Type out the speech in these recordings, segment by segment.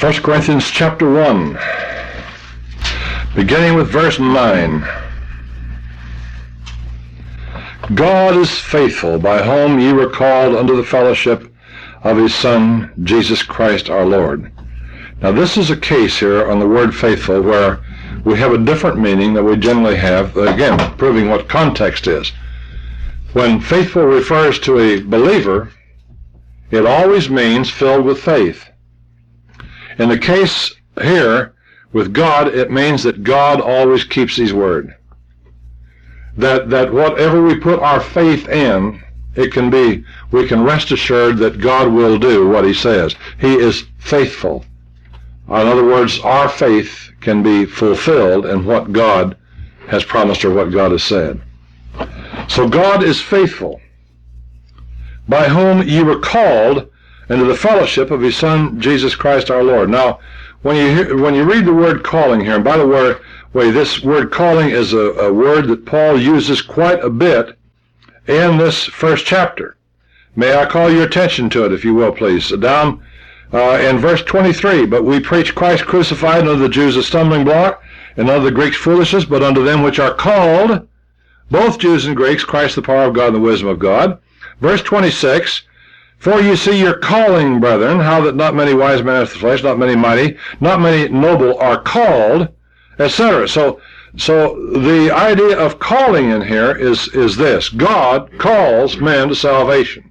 1 Corinthians chapter 1, beginning with verse 9. God is faithful, by whom ye were called unto the fellowship of his Son, Jesus Christ our Lord. Now this is a case here on the word faithful where we have a different meaning than we generally have, again, proving what context is. When faithful refers to a believer, it always means filled with faith. In the case here with God, it means that God always keeps his word. That whatever we put our faith in, we can rest assured that God will do what he says. He is faithful. In other words, our faith can be fulfilled in what God has promised or what God has said. So God is faithful, by whom ye were called into the fellowship of his Son, Jesus Christ our Lord. Now, when you read the word calling here, and by the way, this word calling is a word that Paul uses quite a bit in this first chapter. May I call your attention to it, if you will, please. Down in verse 23, but we preach Christ crucified, unto the Jews a stumbling block, and unto the Greeks foolishness, but unto them which are called, both Jews and Greeks, Christ the power of God and the wisdom of God. Verse 26, for you see your calling, brethren, how that not many wise men after the flesh, not many mighty, not many noble are called, etc. So the idea of calling in here is this. God calls men to salvation.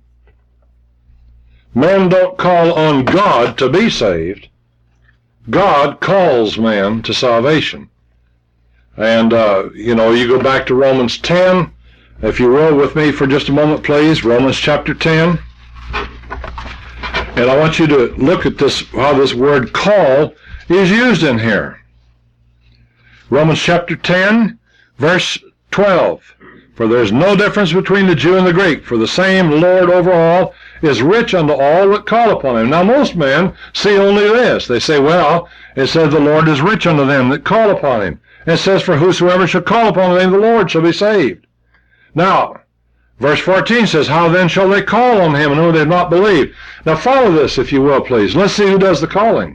Men don't call on God to be saved. God calls man to salvation. And, you go back to Romans 10. If you will with me for just a moment, please. Romans chapter 10. And I want you to look at this, how this word call is used in here. Romans chapter 10, verse 12. For there is no difference between the Jew and the Greek, for the same Lord over all is rich unto all that call upon him. Now most men see only this. They say, well, it says the Lord is rich unto them that call upon him. And it says, for whosoever shall call upon the name of the Lord shall be saved. Now, verse 14 says, how then shall they call on him in whom they have not believed? Now follow this, if you will, please. Let's see who does the calling.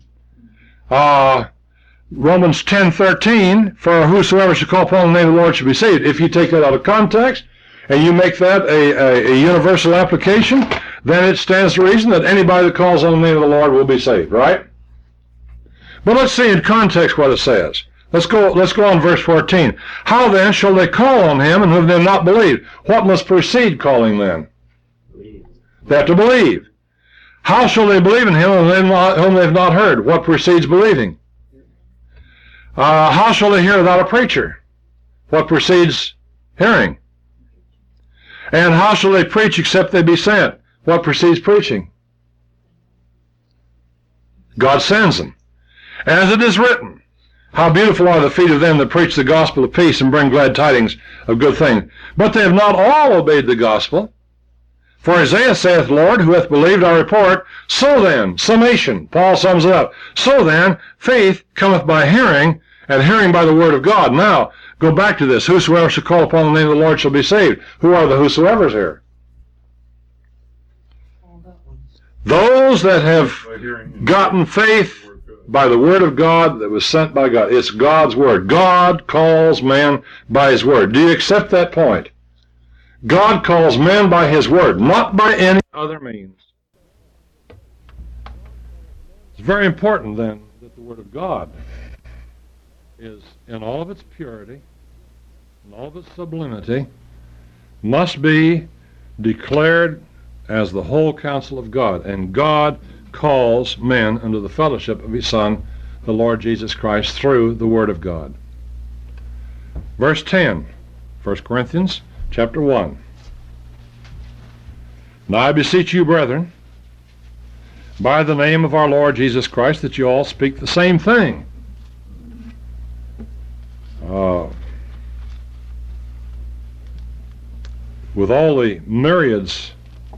Romans 10:13, for whosoever shall call upon the name of the Lord shall be saved. If you take that out of context, and you make that a universal application, then it stands to reason that anybody that calls on the name of the Lord will be saved, right? But let's see in context what it says. Let's go on verse 14. How then shall they call on him in whom they have not believed? What must precede calling then? Believe. They have to believe. How shall they believe in him whom they have not heard? What precedes believing? How shall they hear without a preacher? What precedes hearing? And how shall they preach except they be sent? What precedes preaching? God sends them. As it is written, how beautiful are the feet of them that preach the gospel of peace and bring glad tidings of good things. But they have not all obeyed the gospel. For Isaiah saith, Lord, who hath believed our report? So then, summation, Paul sums it up. So then, faith cometh by hearing, and hearing by the word of God. Now, go back to this. Whosoever shall call upon the name of the Lord shall be saved. Who are the whosoevers here? Those that have gotten faith by the word of God that was sent by God. It's God's word. God calls man by his word. Do you accept that point? God calls man by his word, not by any other means. It's very important then that the word of God is, in all of its purity, in all of its sublimity, must be declared as the whole counsel of God. And God calls men unto the fellowship of his Son, the Lord Jesus Christ, through the word of God. Verse 10, 1 Corinthians chapter 1. Now I beseech you, brethren, by the name of our Lord Jesus Christ, that you all speak the same thing. With all the myriads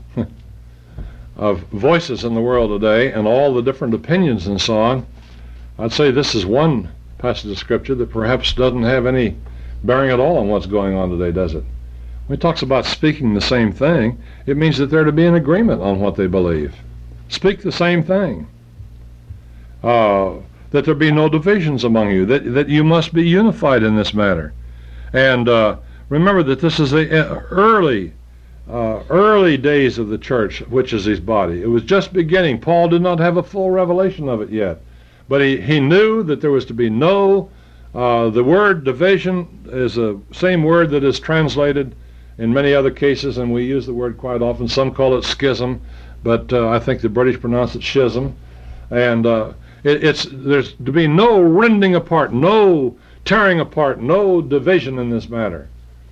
of voices in the world today and all the different opinions and so on, I'd say this is one passage of Scripture that perhaps doesn't have any bearing at all on what's going on today, does it? When he talks about speaking the same thing, it means that they're to be in agreement on what they believe. Speak the same thing. that there be no divisions among you, that you must be unified in this matter. And remember that this is the early days of the church, which is his body. It was just beginning. Paul did not have a full revelation of it yet. But he knew that there was to be no, the word division is the same word that is translated in many other cases, and we use the word quite often. Some call it schism, but I think the British pronounce it schism. And there's to be no rending apart, no tearing apart, no division in this matter.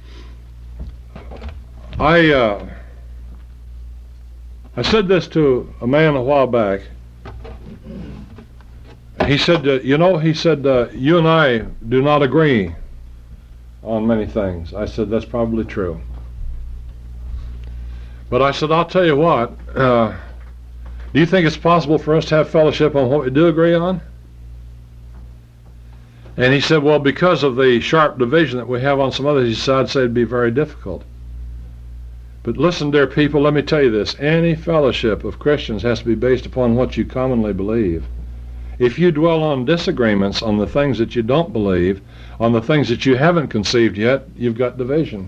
I said this to a man a while back. He said, you and I do not agree on many things. I said, that's probably true. But I said, I'll tell you what, do you think it's possible for us to have fellowship on what we do agree on? And he said, well, because of the sharp division that we have on some others, he said, I'd say it'd be very difficult. But listen, dear people, let me tell you this. Any fellowship of Christians has to be based upon what you commonly believe. If you dwell on disagreements on the things that you don't believe, on the things that you haven't conceived yet, you've got division.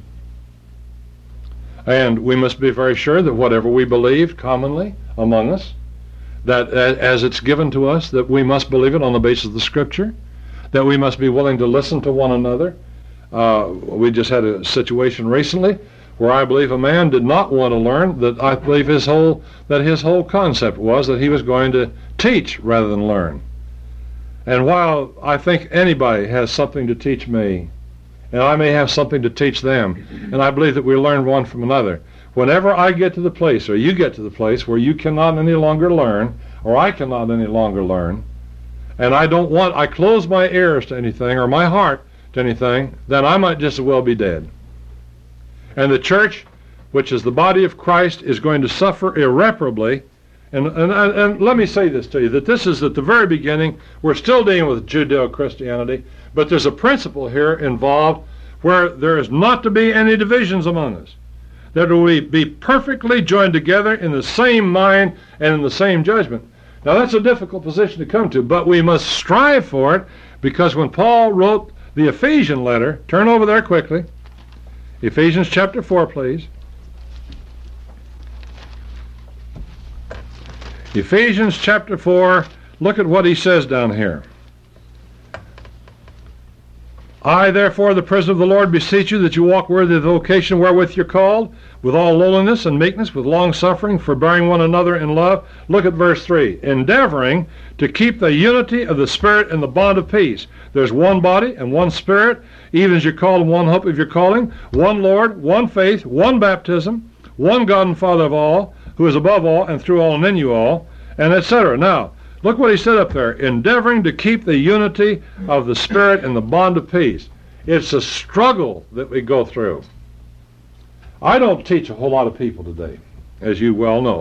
And we must be very sure that whatever we believe commonly among us, that as it's given to us, that we must believe it on the basis of the Scripture, that we must be willing to listen to one another. We just had a situation recently where I believe a man did not want to learn, that I believe his whole concept was that he was going to teach rather than learn. And while I think anybody has something to teach me, and I may have something to teach them, and I believe that we learn one from another, whenever I get to the place, or you get to the place, where you cannot any longer learn, or I cannot any longer learn, and I close my ears to anything, or my heart to anything, then I might just as well be dead. And the church, which is the body of Christ, is going to suffer irreparably. And let me say this to you, that this is at the very beginning. We're still dealing with Judeo-Christianity, but there's a principle here involved where there is not to be any divisions among us. That we be perfectly joined together in the same mind and in the same judgment. Now that's a difficult position to come to, but we must strive for it, because when Paul wrote the Ephesian letter, turn over there quickly, Ephesians chapter 4, please. Ephesians chapter 4, look at what he says down here. I, therefore, the prisoner of the Lord, beseech you that you walk worthy of the vocation wherewith you're called, with all lowliness and meekness, with long-suffering, forbearing one another in love. Look at verse 3. Endeavoring to keep the unity of the Spirit in the bond of peace. There's one body and one Spirit, even as you're called in one hope of your calling, one Lord, one faith, one baptism, one God and Father of all, who is above all and through all and in you all, and etc. Now, look what he said up there. Endeavoring to keep the unity of the Spirit in the bond of peace. It's a struggle that we go through. I don't teach a whole lot of people today, as you well know.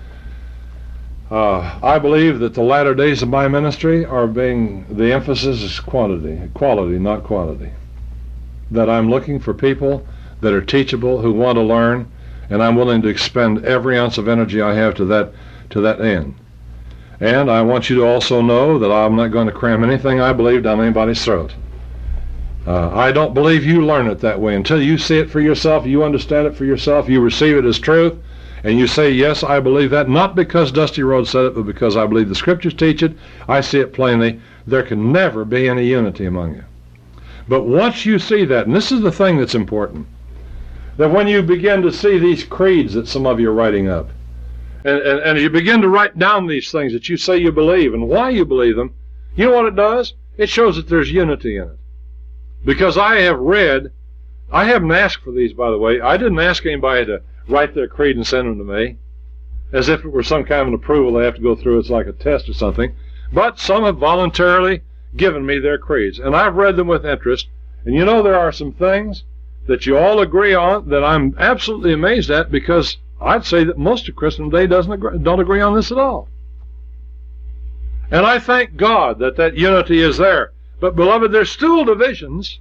I believe that the latter days of my ministry the emphasis is quality, not quantity. That I'm looking for people that are teachable, who want to learn, and I'm willing to expend every ounce of energy I have to that end. And I want you to also know that I'm not going to cram anything I believe down anybody's throat. I don't believe you learn it that way. Until you see it for yourself, you understand it for yourself, you receive it as truth, and you say, yes, I believe that, not because Dusty Rhodes said it, but because I believe the Scriptures teach it, I see it plainly, there can never be any unity among you. But once you see that, and this is the thing that's important, that when you begin to see these creeds that some of you are writing up, and you begin to write down these things that you say you believe and why you believe them, you know what it does? It shows that there's unity in it. Because I haven't asked for these, by the way. I didn't ask anybody to write their creed and send them to me, as if it were some kind of an approval they have to go through. It's like a test or something. But some have voluntarily given me their creeds, and I've read them with interest. And you know, there are some things that you all agree on that I'm absolutely amazed at, because I'd say that most of Christendom today don't agree on this at all. And I thank God that unity is there. But, beloved, there's still divisions.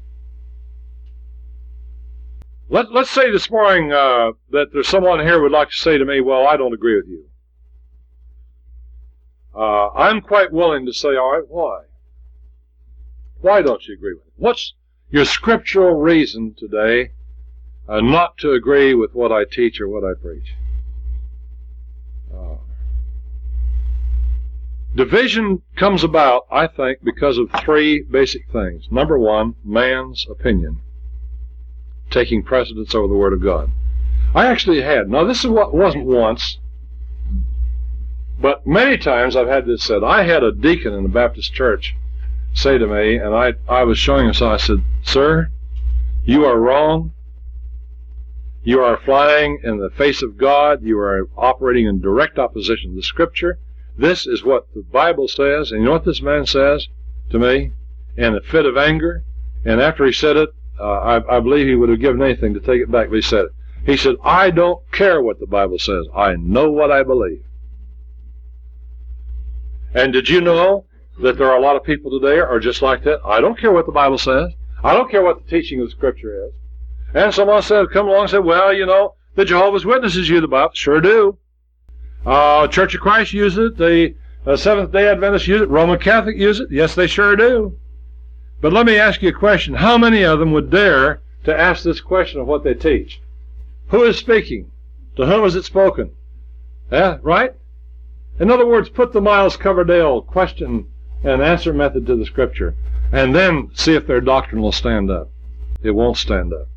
Let's say this morning that there's someone here who would like to say to me, well, I don't agree with you. I'm quite willing to say, all right, why? Why don't you agree with it? What's your scriptural reason today not to agree with what I teach or what I preach? Division comes about, I think, because of three basic things. Number one, man's opinion, taking precedence over the Word of God. I actually had, now this is what wasn't once, but many times I've had this said. I had a deacon in the Baptist church say to me, and I was showing him, so I said, "Sir, you are wrong. You are flying in the face of God. You are operating in direct opposition to the Scripture. This is what the Bible says." And you know what this man says to me in a fit of anger? And after he said it, I believe he would have given anything to take it back, but he said it. He said, "I don't care what the Bible says. I know what I believe." And did you know that there are a lot of people today are just like that? I don't care what the Bible says. I don't care what the teaching of the Scripture is. And someone said, come along and said, well, you know, the Jehovah's Witnesses use the Bible. Sure do. Church of Christ uses it. The Seventh-day Adventists use it. Roman Catholic use it. Yes, they sure do. But let me ask you a question. How many of them would dare to ask this question of what they teach? Who is speaking? To whom is it spoken? Yeah, right? In other words, put the Miles Coverdale question and answer method to the Scripture, and then see if their doctrine will stand up. It won't stand up.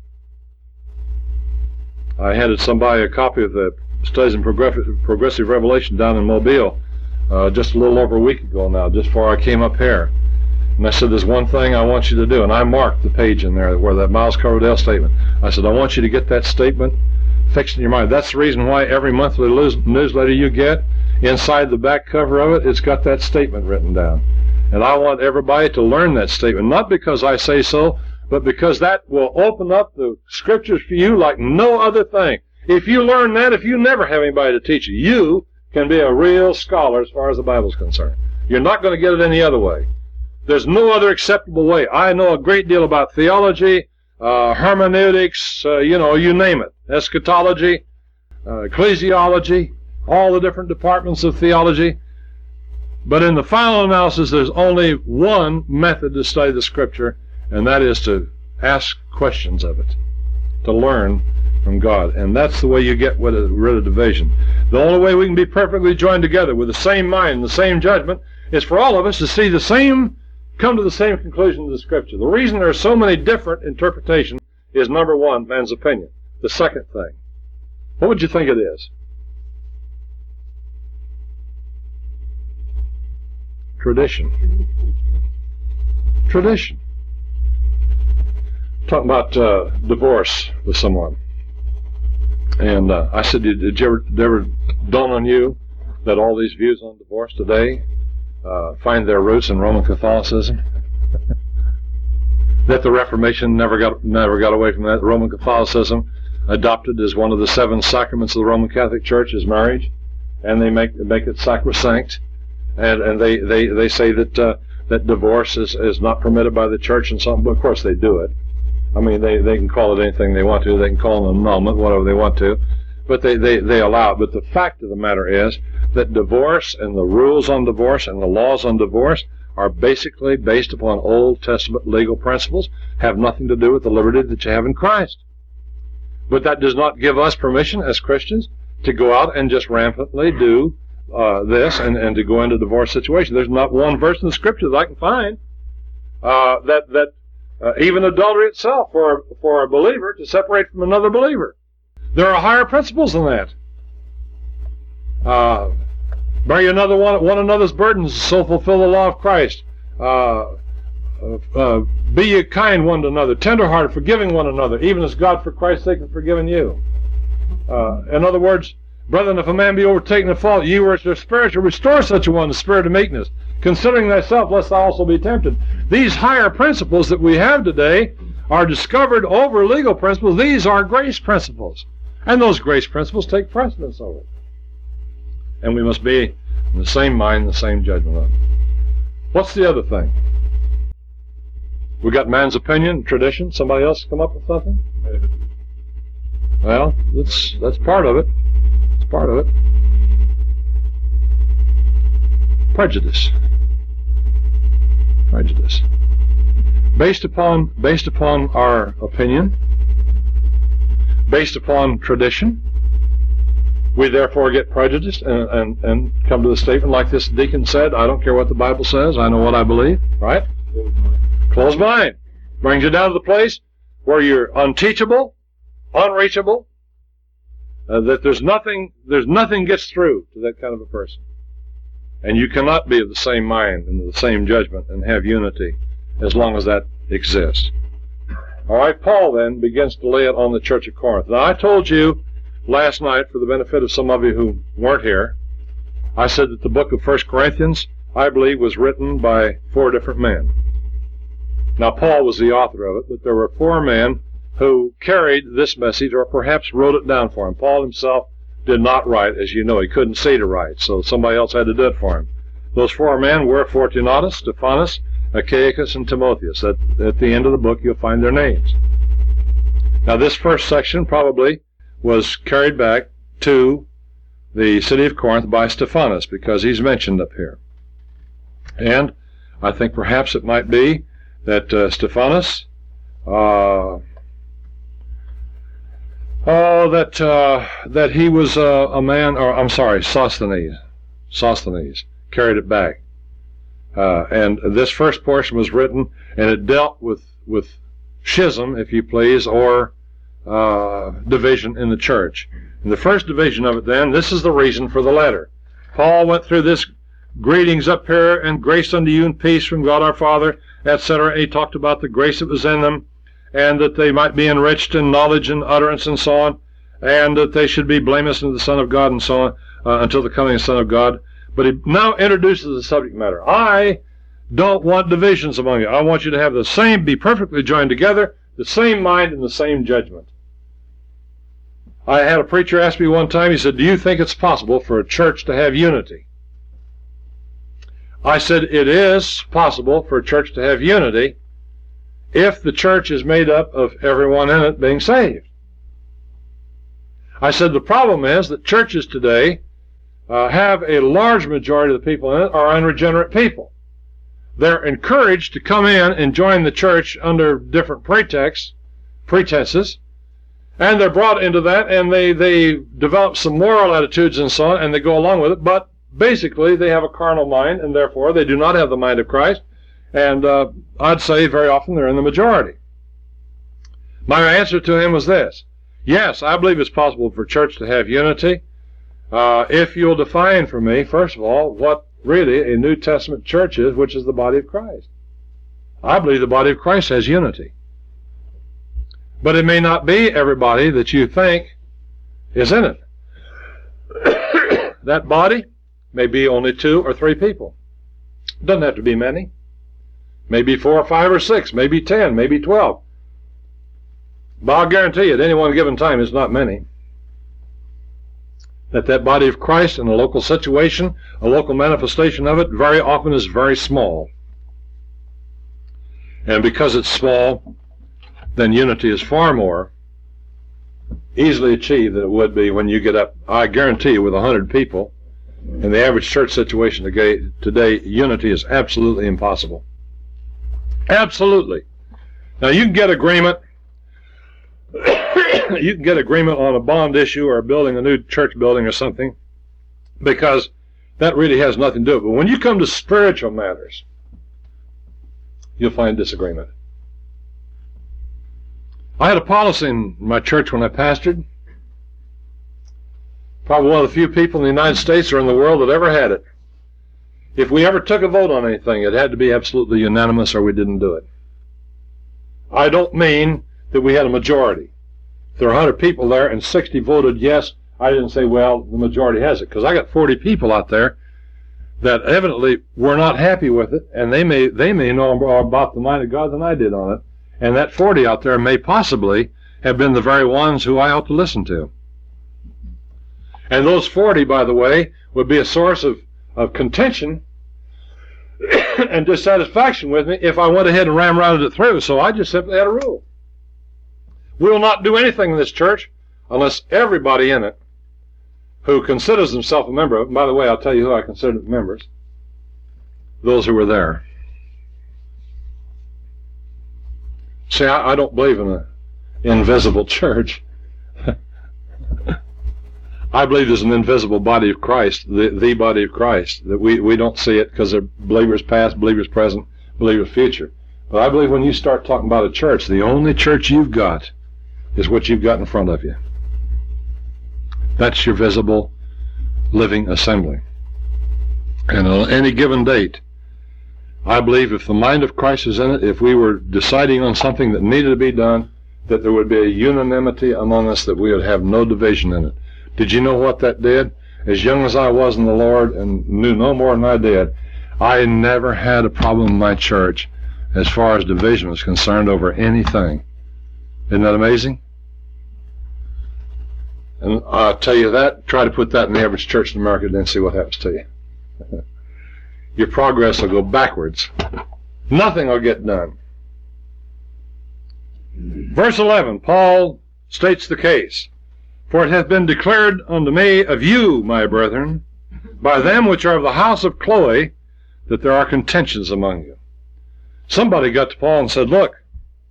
I handed somebody a copy of the Studies in Progressive Revelation down in Mobile just a little over a week ago now, just before I came up here. And I said, there's one thing I want you to do, and I marked the page in there where that Miles Coverdale statement. I said, I want you to get that statement fixed in your mind. That's the reason why every monthly newsletter you get, inside the back cover of it, it's got that statement written down. And I want everybody to learn that statement, not because I say so, but because that will open up the Scriptures for you like no other thing. If you learn that, if you never have anybody to teach you, you can be a real scholar as far as the Bible's concerned. You're not going to get it any other way. There's no other acceptable way. I know a great deal about theology, hermeneutics, you name it, eschatology, ecclesiology, all the different departments of theology. But in the final analysis, there's only one method to study the Scripture, and that is to ask questions of it, to learn from God. And that's the way you get rid of division. The only way we can be perfectly joined together with the same mind and the same judgment is for all of us to come to the same conclusion of the Scripture. The reason there are so many different interpretations is, number one, man's opinion. The second thing, what would you think it is? Tradition. Tradition. Talking about divorce with someone. And I said, did it ever dawn on you that all these views on divorce today find their roots in Roman Catholicism? That the Reformation never got away from that. Roman Catholicism adopted as one of the 7 sacraments of the Roman Catholic Church is marriage, and they make it sacrosanct. And they say that that divorce is not permitted by the church and something, but of course they do it. I mean, they can call it anything they want to. They can call it an annulment, whatever they want to, but they allow it. But the fact of the matter is that divorce and the rules on divorce and the laws on divorce are basically based upon Old Testament legal principles, have nothing to do with the liberty that you have in Christ. But that does not give us permission as Christians to go out and just rampantly do this and to go into divorce situation. There's not one verse in the Scripture that I can find that even adultery itself for a believer to separate from another believer. There are higher principles than that. Bear one another's burdens, so fulfill the law of Christ. Be ye kind one to another, tenderhearted, forgiving one another, even as God for Christ's sake has forgiven you. In other words, brethren, if a man be overtaken in fault, ye were the Spirit to restore such a one in the spirit of meekness, considering thyself, lest thou also be tempted. These higher principles that we have today are discovered over legal principles. These are grace principles. And those grace principles take precedence over it. And we must be in the same mind, the same judgment of it. What's the other thing? We got man's opinion, tradition. Somebody else come up with something? Well, that's part of it. It's part of it. prejudice. Prejudice. Based upon our opinion, based upon tradition, we therefore get prejudiced and come to the statement like this deacon said, I don't care what the Bible says, I know what I believe, right? Closed mind. Brings you down to the place where you're unteachable, unreachable, that there's nothing gets through to that kind of a person. And you cannot be of the same mind and of the same judgment and have unity as long as that exists. All right, Paul then begins to lay it on the church of Corinth. Now, I told you last night, for the benefit of some of you who weren't here, I said that the book of 1 Corinthians, I believe, was written by 4 different men. Now, Paul was the author of it, but there were 4 men who carried this message or perhaps wrote it down for him. Paul himself did not write, as you know. He couldn't see to write, so somebody else had to do it for him. Those 4 men were Fortunatus, Stephanus, Achaicus, and Timotheus. At the end of the book, you'll find their names. Now, this first section probably was carried back to the city of Corinth by Stephanus, because he's mentioned up here. And I think perhaps it might be that Stephanus, that he was a man, or I'm sorry, Sosthenes carried it back. And this first portion was written, and it dealt with schism, if you please, or division in the church. In the first division of it then, this is the reason for the letter. Paul went through this, greetings up here, and grace unto you and peace from God our Father, etc. He talked about the grace that was in them, and that they might be enriched in knowledge and utterance and so on, and that they should be blameless unto the Son of God and so on, until the coming of the Son of God. But he now introduces the subject matter. I don't want divisions among you. I want you to have the same, be perfectly joined together, the same mind and the same judgment. I had a preacher ask me one time, he said, do you think it's possible for a church to have unity? I said, it is possible for a church to have unity if the church is made up of everyone in it being saved. I said, the problem is that churches today have a large majority of the people in it are unregenerate people. They're encouraged to come in and join the church under different pretenses, and they're brought into that, and they develop some moral attitudes and so on, and they go along with it, but basically they have a carnal mind, and therefore they do not have the mind of Christ, and I'd say very often they're in the majority. My answer to him was this: yes, I believe it's possible for church to have unity, if you'll define for me, first of all, what really a New Testament church is, which is the body of Christ. I believe the body of Christ has unity. But it may not be everybody that you think is in it. That body may be only 2 or 3 people. It doesn't have to be many. Maybe 4 or 5 or 6, maybe 10, maybe 12. But I'll guarantee you at any one given time it's not many. That body of Christ in a local situation, a local manifestation of it, very often is very small. And because it's small, then unity is far more easily achieved than it would be when you get up, I guarantee you, with 100 people. In the average church situation today, unity is absolutely impossible. Absolutely. Now, you can get agreement. You can get agreement on a bond issue or building a new church building or something, because that really has nothing to do with it. But when you come to spiritual matters, you'll find disagreement. I had a policy in my church when I pastored. Probably one of the few people in the United States or in the world that ever had it. If we ever took a vote on anything, it had to be absolutely unanimous or we didn't do it. I don't mean that we had a majority. If there are 100 people there and 60 voted yes, I didn't say, well, the majority has it, because I got 40 people out there that evidently were not happy with it, and they may know more about the mind of God than I did on it, and that 40 out there may possibly have been the very ones who I ought to listen to. And those 40, by the way, would be a source of contention and dissatisfaction with me if I went ahead and ramrodded it through. So I just simply had a rule. We will not do anything in this church unless everybody in it who considers himself a member of it, and by the way, I'll tell you who I consider members, those who were there. See, I don't believe in an invisible church. I believe there's an invisible body of Christ, the body of Christ, that we don't see it because they're believers past, believers present, believers future. But I believe when you start talking about a church, the only church you've got is what you've got in front of you. That's your visible, living assembly. And on any given date, I believe if the mind of Christ is in it, if we were deciding on something that needed to be done, that there would be a unanimity among us, that we would have no division in it. Did you know what that did? As young as I was in the Lord and knew no more than I did, I never had a problem in my church as far as division was concerned over anything. Isn't that amazing? And I'll tell you that, try to put that in the average church in America, then see what happens to you. Your progress will go backwards. Nothing will get done. Verse 11, Paul states the case. For it hath been declared unto me of you, my brethren, by them which are of the house of Chloe, that there are contentions among you. Somebody got to Paul and said, look,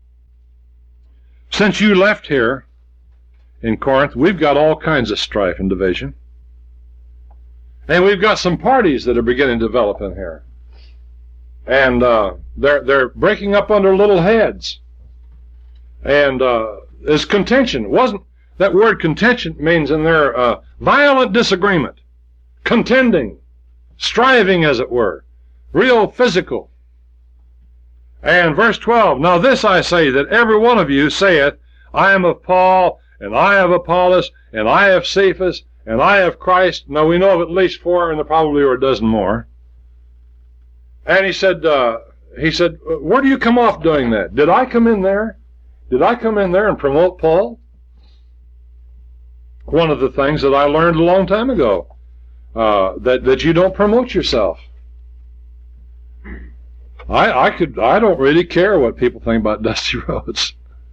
since you left here in Corinth, we've got all kinds of strife and division. And we've got some parties that are beginning to develop in here. And they're breaking up under little heads. And there's contention. That word contention means in there violent disagreement, contending, striving as it were, real physical. And verse 12, now this I say, that every one of you saith, I am of Paul, and I have Apollos, and I have Cephas, and I have Christ. Now we know of at least 4, and there probably were a dozen more. And he said, where do you come off doing that? Did I come in there? Did I come in there and promote Paul? One of the things that I learned a long time ago, that you don't promote yourself. I don't really care what people think about Dusty Rhodes.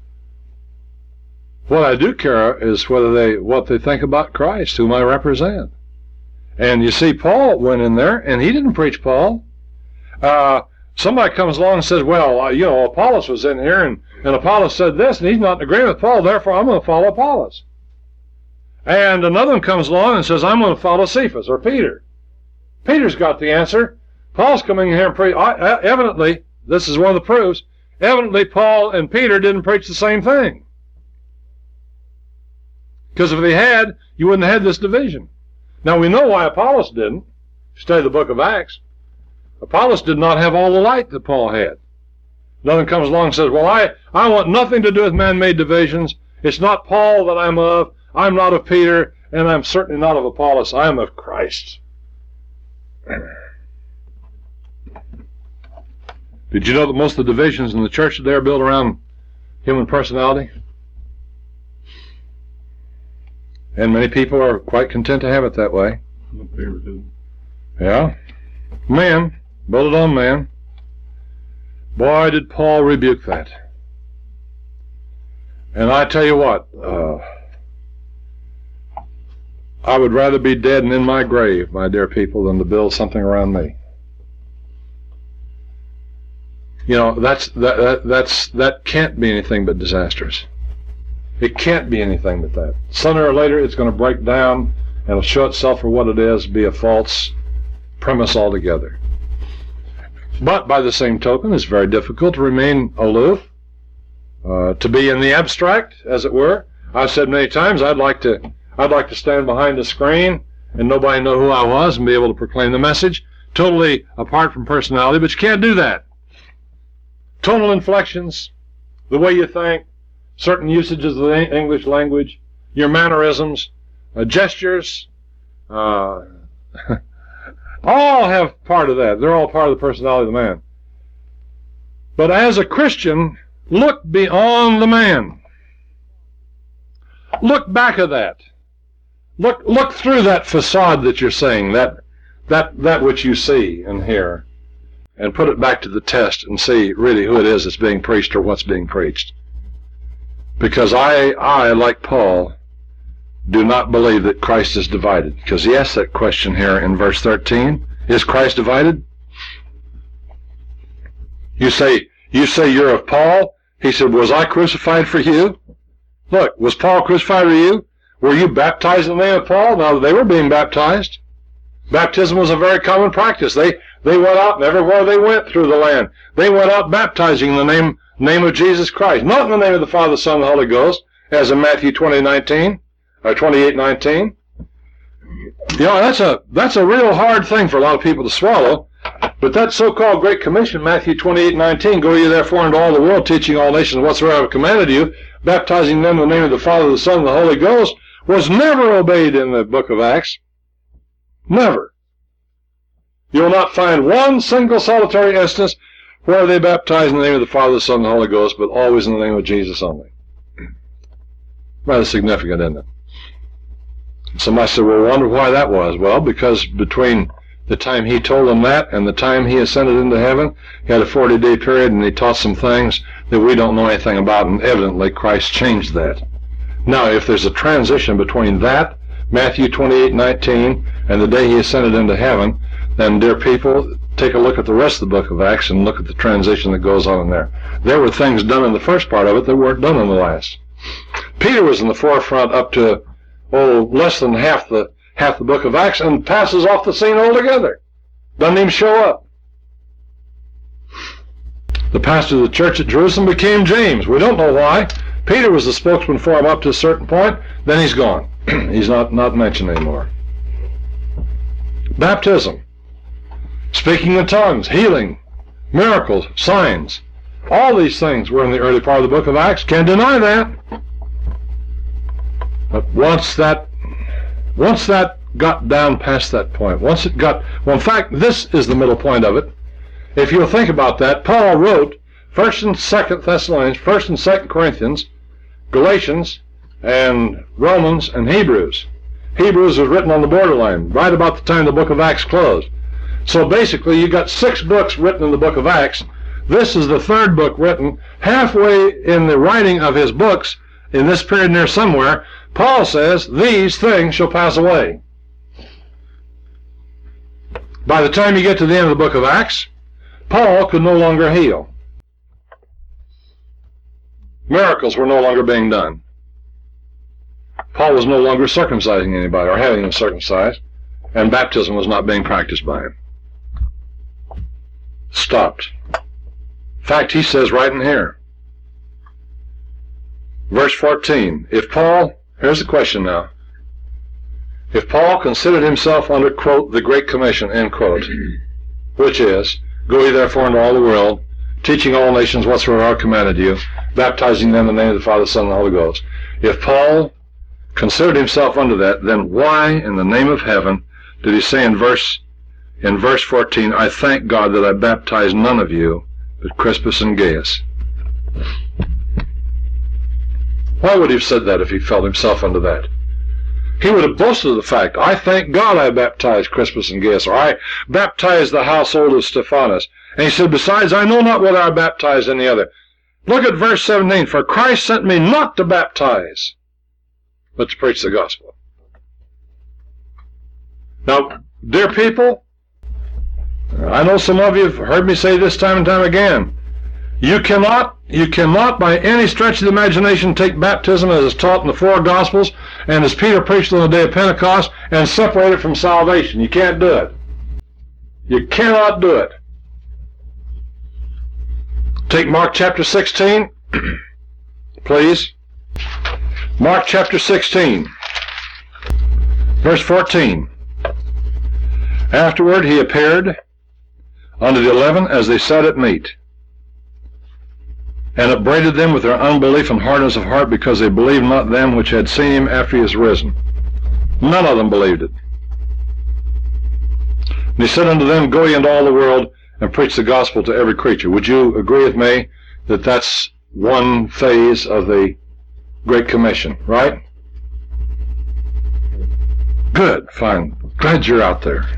What I do care is what they think about Christ, whom I represent. And you see, Paul went in there, and he didn't preach Paul. Somebody comes along and says, well, Apollos was in here, and Apollos said this, and he's not in agreement with Paul, therefore I'm going to follow Apollos. And another one comes along and says, I'm going to follow Cephas, or Peter. Peter's got the answer. Paul's coming in here and preach. Evidently, this is one of the proofs, evidently Paul and Peter didn't preach the same thing. Because if they had, you wouldn't have had this division. Now we know why Apollos didn't. Study the book of Acts. Apollos did not have all the light that Paul had. Another one comes along and says, well, I want nothing to do with man-made divisions. It's not Paul that I'm of. I'm not of Peter, and I'm certainly not of Apollos. I am of Christ. Did you know that most of the divisions in the church today are built around human personality? And many people are quite content to have it that way. No favoritism. Yeah. Man, build it on man. Boy, did Paul rebuke that. And I tell you what, I would rather be dead and in my grave, my dear people, than to build something around me. That can't be anything but disastrous. It can't be anything but that. Sooner or later, it's going to break down and it'll show itself for what it is, be a false premise altogether. But by the same token, it's very difficult to remain aloof, to be in the abstract, as it were. I've said many times, I'd like to stand behind the screen and nobody know who I was and be able to proclaim the message, totally apart from personality, but you can't do that. Tonal inflections, the way you think, certain usages of the English language, your mannerisms, gestures, all have part of that. They're all part of the personality of the man. But as a Christian, look beyond the man. Look back at that. Look through that facade that you're saying, that which you see and hear, and put it back to the test and see really who it is that's being preached or what's being preached. Because I, like Paul, do not believe that Christ is divided. Because he asked that question here in verse 13. Is Christ divided? You say you're of Paul? He said, was I crucified for you? Look, was Paul crucified for you? Were you baptized in the name of Paul? Now, they were being baptized. Baptism was a very common practice. They went out, and everywhere they went through the land, they went out baptizing in the name of Jesus Christ. Not in the name of the Father, Son, and the Holy Ghost, as in Matthew 28:19. You know, that's a real hard thing for a lot of people to swallow. But that so-called Great Commission, Matthew 28:19, go ye therefore into all the world, teaching all nations whatsoever I have commanded you, baptizing them in the name of the Father, the Son, and the Holy Ghost, was never obeyed in the book of Acts. Never. You will not find one single solitary instance where they baptize in the name of the Father, the Son, and the Holy Ghost, but always in the name of Jesus only. Rather significant, isn't it? Somebody said, well, I wonder why that was. Well, because between the time he told them that and the time he ascended into heaven, he had a 40-day period, and he taught some things that we don't know anything about, and evidently Christ changed that. Now, if there's a transition between that, Matthew 28:19, and the day he ascended into heaven, then, dear people, take a look at the rest of the book of Acts and look at the transition that goes on in there. There were things done in the first part of it that weren't done in the last. Peter was in the forefront up to, less than half the book of Acts, and passes off the scene altogether. Doesn't even show up. The pastor of the church at Jerusalem became James. We don't know why. Peter was the spokesman for him up to a certain point. Then he's gone. He's not mentioned anymore. Baptism, speaking in tongues, healing, miracles, signs. All these things were in the early part of the book of Acts. Can't deny that. But once that got down past that point, in fact, this is the middle point of it. If you'll think about that, Paul wrote 1st and 2nd Thessalonians, 1st and 2nd Corinthians, Galatians, and Romans, and Hebrews. Hebrews was written on the borderline, right about the time the book of Acts closed. So basically, you got 6 books written in the book of Acts. This is the 3rd book written. Halfway in the writing of his books, in this period near somewhere, Paul says, these things shall pass away. By the time you get to the end of the book of Acts, Paul could no longer heal. Miracles were no longer being done. Paul was no longer circumcising anybody or having them circumcised, and baptism was not being practiced by him. Stopped. In fact, he says right in here, verse 14, here's the question now. If Paul considered himself under, quote, the Great Commission, end quote, which is, go ye therefore into all the world, teaching all nations whatsoever I commanded you, baptizing them in the name of the Father, Son, and the Holy Ghost. If Paul considered himself under that, then why in the name of heaven did he say in verse 14, I thank God that I baptized none of you but Crispus and Gaius? Why would he have said that if he felt himself under that? He would have boasted of the fact, I thank God I baptized Crispus and Gaius, or I baptized the household of Stephanas. And he said, besides, I know not whether I baptized any other. Look at verse 17, for Christ sent me not to baptize, but to preach the gospel. Now, dear people, I know some of you have heard me say this time and time again. You cannot by any stretch of the imagination take baptism as is taught in the 4 Gospels and as Peter preached on the day of Pentecost and separate it from salvation. You can't do it. You cannot do it. Take Mark chapter 16, please. Mark chapter 16, verse 14. Afterward he appeared unto the 11 as they sat at meat, and upbraided them with their unbelief and hardness of heart, because they believed not them which had seen him after he was risen. None of them believed it. And he said unto them, go ye into all the world, and preach the gospel to every creature. Would you agree with me that that's one phase of the Great Commission, right? Good, fine. Glad you're out there.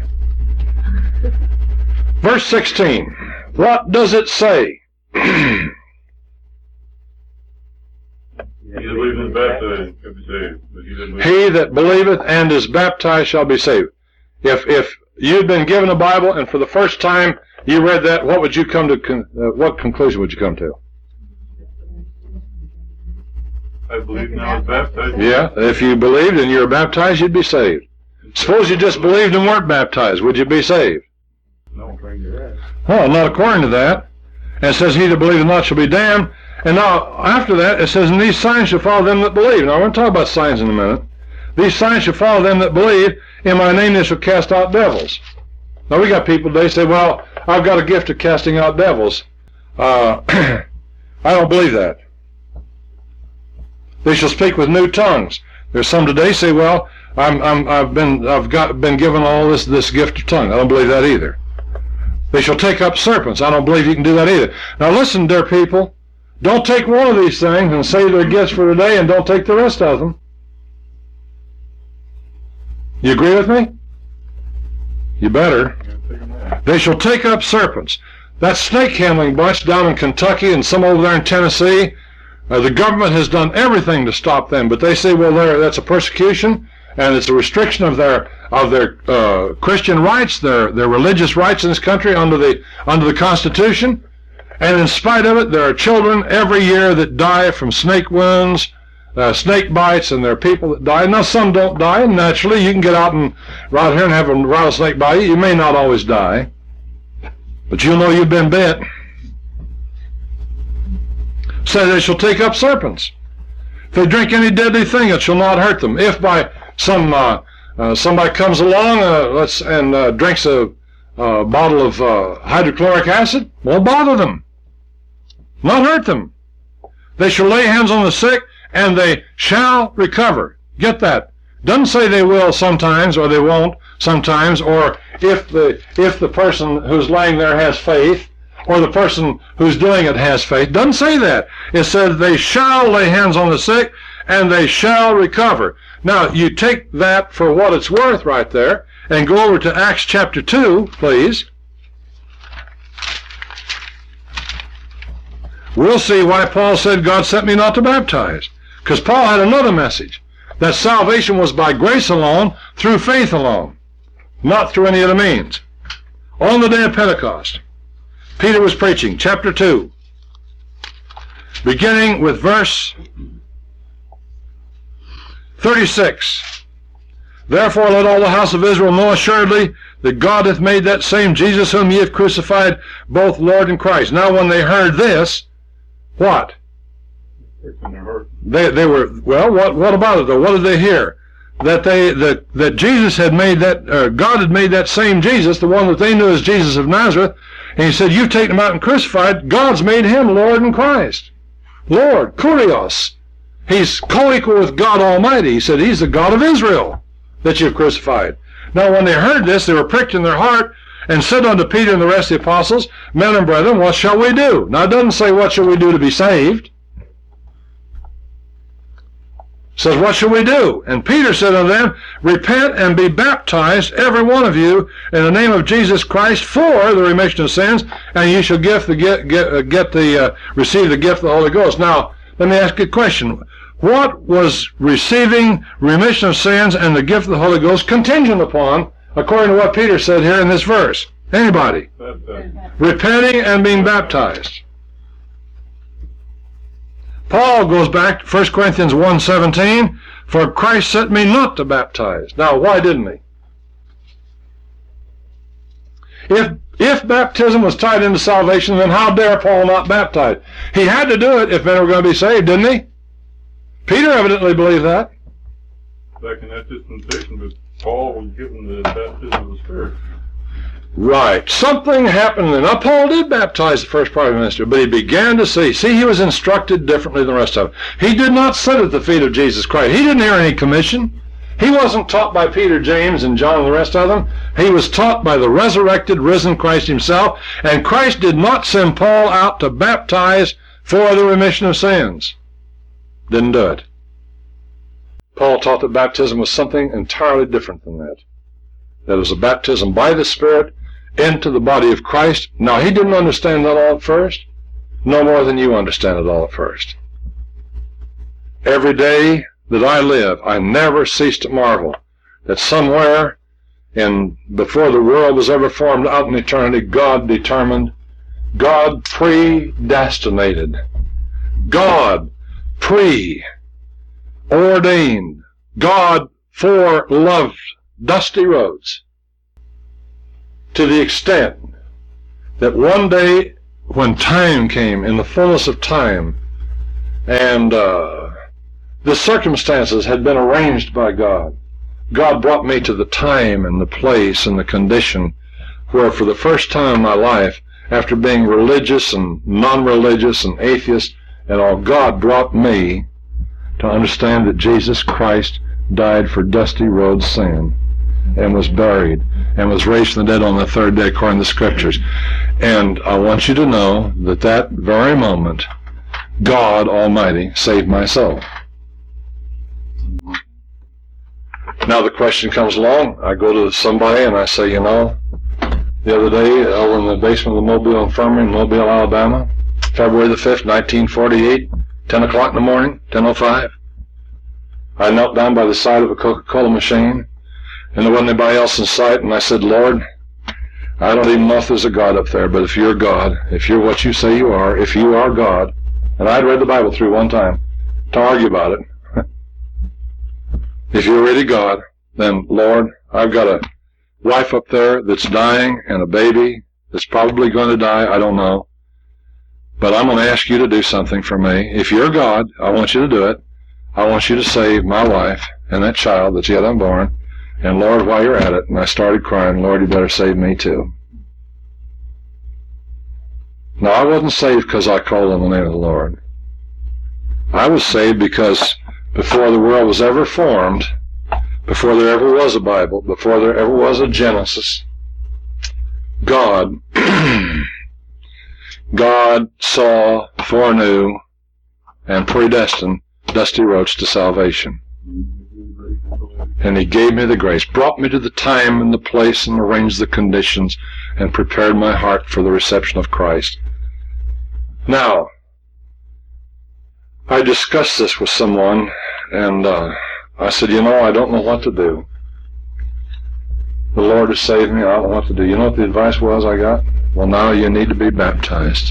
Verse 16. What does it say? He that believeth and is baptized shall be saved. If you've been given a Bible and for the first time you read that, what would you come to? What conclusion would you come to? I believe and I was baptized. Yeah, if you believed and you were baptized, you'd be saved. Suppose you just believed and weren't baptized, would you be saved? No, according to that. Well, not according to that. And it says, he that believeth not shall be damned. And now, after that, it says, and these signs shall follow them that believe. Now, we're going to talk about signs in a minute. These signs shall follow them that believe. In my name they shall cast out devils. Now, we got people today say, well, I've got a gift of casting out devils. I don't believe that. They shall speak with new tongues. There's some today say, well, I've been given all this gift of tongue. I don't believe that either. They shall take up serpents. I don't believe you can do that either. Now listen, dear people, don't take one of these things and say they're gifts for today, and don't take the rest of them. You agree with me? You better. They shall take up serpents. That snake handling bunch down in Kentucky and some over there in Tennessee, the government has done everything to stop them, but they say, well, that's a persecution, and it's a restriction of their Christian rights, their religious rights in this country under the Constitution. And in spite of it, there are children every year that die from snake wounds, snake bites, and there are people that die. Now, some don't die, and naturally, you can get out right here and have a rattlesnake bite you. You may not always die, but you'll know you've been bit. So they shall take up serpents. If they drink any deadly thing, it shall not hurt them. If by somebody comes along and drinks a bottle of hydrochloric acid, won't bother them, not hurt them. They shall lay hands on the sick, and they shall recover. Get that? Doesn't say they will sometimes, or they won't sometimes, or if the person who's laying there has faith, or the person who's doing it has faith. Doesn't say that. It says they shall lay hands on the sick, and they shall recover. Now, you take that for what it's worth right there, and go over to Acts chapter 2, please. We'll see why Paul said, God sent me not to baptize. Because Paul had another message, that salvation was by grace alone, through faith alone, not through any other means. On the day of Pentecost, Peter was preaching, chapter 2, beginning with verse 36. Therefore let all the house of Israel know assuredly that God hath made that same Jesus whom ye have crucified, both Lord and Christ. Now when they heard this, what? They were, well, what about it though? What did they hear? That Jesus had made that, God had made that same Jesus, the one that they knew as Jesus of Nazareth, and he said, you've taken him out and crucified, God's made him Lord and Christ. Lord, Kurios. He's co-equal with God Almighty. He said, he's the God of Israel that you've crucified. Now when they heard this, they were pricked in their heart, and said unto Peter and the rest of the apostles, men and brethren, what shall we do? Now it doesn't say what shall we do to be saved. It says, what shall we do? And Peter said unto them, repent and be baptized, every one of you, in the name of Jesus Christ for the remission of sins, and you shall receive the gift of the Holy Ghost. Now, let me ask you a question. What was receiving remission of sins and the gift of the Holy Ghost contingent upon, according to what Peter said here in this verse? Anybody? Repenting and being baptized. Paul goes back to 1 Corinthians 1:17, for Christ sent me not to baptize. Now, why didn't he? If baptism was tied into salvation, then how dare Paul not baptize? He had to do it if men were going to be saved, didn't he? Peter evidently believed that. Back in that dispensation, but Paul was given the baptism of the Spirit. Right. Something happened. Now, Paul did baptize the first part of the ministry, but he began to see. See, he was instructed differently than the rest of them. He did not sit at the feet of Jesus Christ. He didn't hear any commission. He wasn't taught by Peter, James, and John and the rest of them. He was taught by the resurrected, risen Christ himself, and Christ did not send Paul out to baptize for the remission of sins. Didn't do it. Paul taught that baptism was something entirely different than that. That it was a baptism by the Spirit into the body of Christ. Now, he didn't understand that all at first, no more than you understand it all at first. Every day that I live, I never cease to marvel that somewhere And before the world was ever formed out in eternity, God determined, God predestinated, God preordained, God foreloved Dusty Rhodes to the extent that one day when time came, in the fullness of time, and the circumstances had been arranged by God, God brought me to the time and the place and the condition where for the first time in my life, after being religious and non-religious and atheist and all, God brought me to understand that Jesus Christ died for Dusty Rhodes' sin and was buried and was raised from the dead on the third day according to the Scriptures. And I want you to know that that very moment, God Almighty saved my soul. Now the question comes along, I go to somebody and I say, you know, the other day over in the basement of the Mobile Infirmary in Mobile, Alabama, February the 5th, 1948, 10 o'clock in the morning, 10:05, I knelt down by the side of a Coca-Cola machine, and there wasn't anybody else in sight, and I said, Lord, I don't even know if there's a God up there, but if you're God, if you're what you say you are, if you are God, and I'd read the Bible through one time to argue about it, if you're really God, then, Lord, I've got a wife up there that's dying and a baby that's probably going to die, I don't know. But I'm going to ask you to do something for me. If you're God, I want you to do it. I want you to save my wife and that child that's yet unborn. And, Lord, while you're at it, and I started crying, Lord, you better save me too. Now, I wasn't saved because I called on the name of the Lord. I was saved because before the world was ever formed, before there ever was a Bible, before there ever was a Genesis, God saw, foreknew, and predestined Dusty Rhodes to salvation. And He gave me the grace, brought me to the time and the place and arranged the conditions and prepared my heart for the reception of Christ. Now, I discussed this with someone, and I said, you know, I don't know what to do. The Lord has saved me, I don't know what to do. You know what the advice was I got? Well, now you need to be baptized.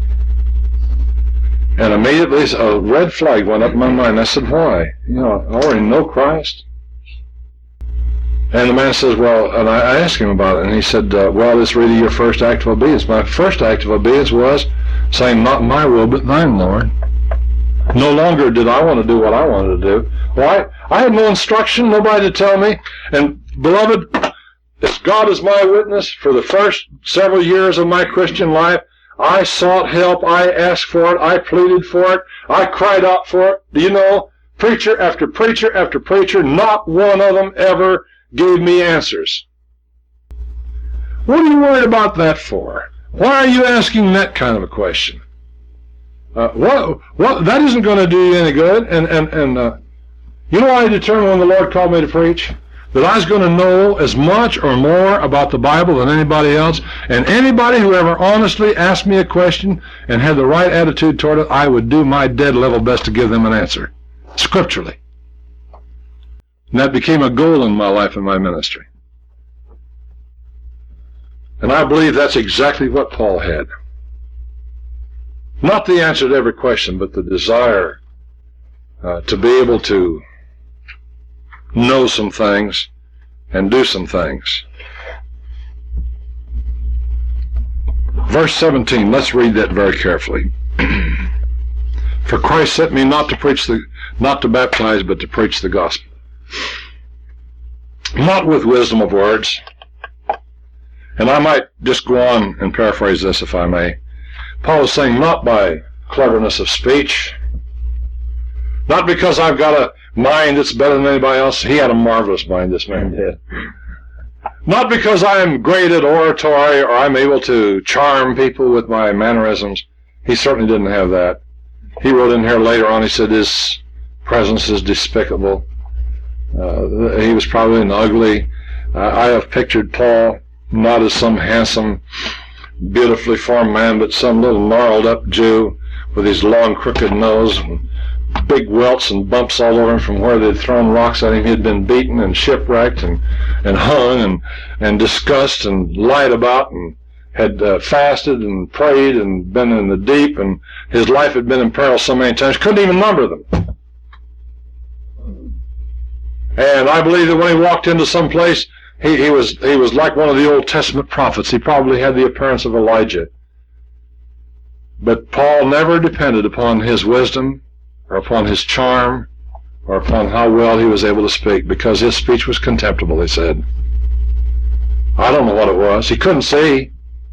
And immediately a red flag went up in my mind. I said, why? You know, I already know Christ. And the man says, well, and I asked him about it, and he said, well, it's really your first act of obedience. My first act of obedience was saying, not my will, but thine, Lord. No longer did I want to do what I wanted to do. Well, I had no instruction, nobody to tell me. And, beloved, as God is my witness, for the first several years of my Christian life, I sought help, I asked for it, I pleaded for it, I cried out for it. Do you know, preacher after preacher after preacher, not one of them ever gave me answers. What are you worried about that for? Why are you asking that kind of a question? That isn't going to do you any good. And you know, I determined when the Lord called me to preach that I was going to know as much or more about the Bible than anybody else. And anybody who ever honestly asked me a question and had the right attitude toward it, I would do my dead level best to give them an answer, scripturally. And that became a goal in my life and my ministry. And I believe that's exactly what Paul had. Not the answer to every question, but the desire to be able to know some things and do some things. Verse 17, let's read that very carefully. For Christ sent me not to baptize, but to preach the gospel. Not with wisdom of words. And I might just go on and paraphrase this if I may. Paul is saying not by cleverness of speech, not because I've got a mind that's better than anybody else. He had a marvelous mind, this man did. Not because I am great at oratory or I'm able to charm people with my mannerisms. He certainly didn't have that. He wrote in here later on, he said his presence is despicable. He was probably an ugly. I have pictured Paul not as some handsome, beautifully formed man, but some little gnarled up Jew with his long crooked nose and big welts and bumps all over him from where they'd thrown rocks at him. He'd been beaten and shipwrecked and hung and discussed and lied about, and had fasted and prayed and been in the deep, and his life had been in peril so many times, couldn't even number them. And I believe that when he walked into some place, he was like one of the Old Testament prophets. He probably had the appearance of Elijah. But Paul never depended upon his wisdom or upon his charm or upon how well he was able to speak, because his speech was contemptible, he said. I don't know what it was. He couldn't see.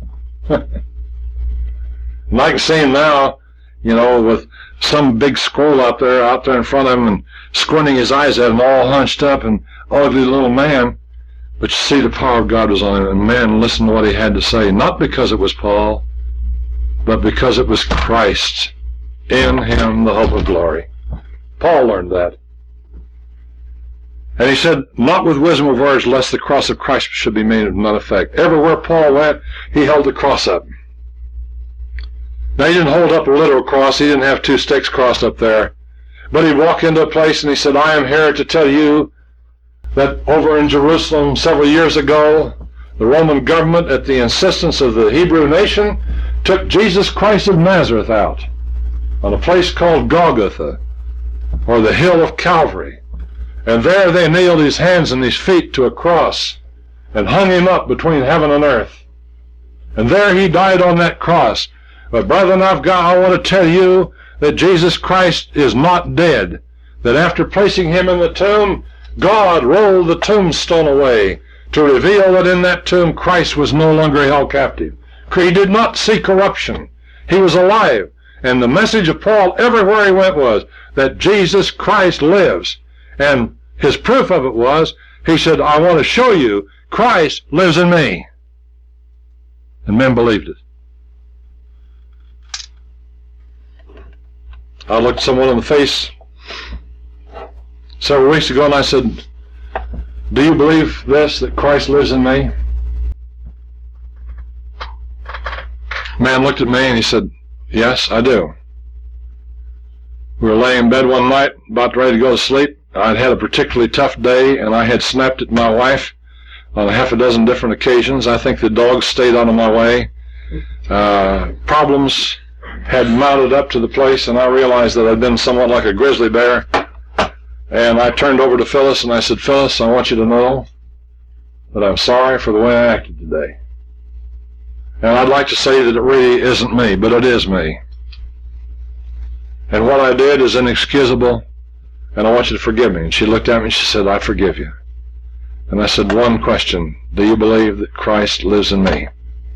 And I can see him now, with some big scroll out there in front of him, and squinting his eyes at him, all hunched up and ugly little man. But you see, the power of God was on him, and man listened to what he had to say, not because it was Paul, but because it was Christ, in him the hope of glory. Paul learned that. And he said, not with wisdom of words, lest the cross of Christ should be made of none effect. Everywhere Paul went, he held the cross up. Now, he didn't hold up a literal cross. He didn't have two sticks crossed up there. But he'd walk into a place and he said, I am here to tell you that over in Jerusalem several years ago, the Roman government, at the insistence of the Hebrew nation, took Jesus Christ of Nazareth out on a place called Golgotha, or the Hill of Calvary. And there they nailed his hands and his feet to a cross and hung him up between heaven and earth. And there he died on that cross. But brethren, I want to tell you that Jesus Christ is not dead. That after placing him in the tomb, God rolled the tombstone away to reveal that in that tomb Christ was no longer held captive. He did not see corruption. He was alive. And the message of Paul everywhere he went was that Jesus Christ lives. And his proof of it was, he said, I want to show you Christ lives in me. And men believed it. I looked someone in the face several weeks ago and I said, do you believe this, that Christ lives in me? Man looked at me and he said, yes, I do. We were laying in bed one night, about ready to go to sleep. I'd had a particularly tough day, and I had snapped at my wife on half a dozen different occasions. I think the dogs stayed out of my way. Problems had mounted up to the place, and I realized that I'd been somewhat like a grizzly bear. And I turned over to Phyllis, and I said, Phyllis, I want you to know that I'm sorry for the way I acted today. And I'd like to say that it really isn't me, but it is me. And what I did is inexcusable, and I want you to forgive me. And she looked at me and she said, I forgive you. And I said, one question, do you believe that Christ lives in me?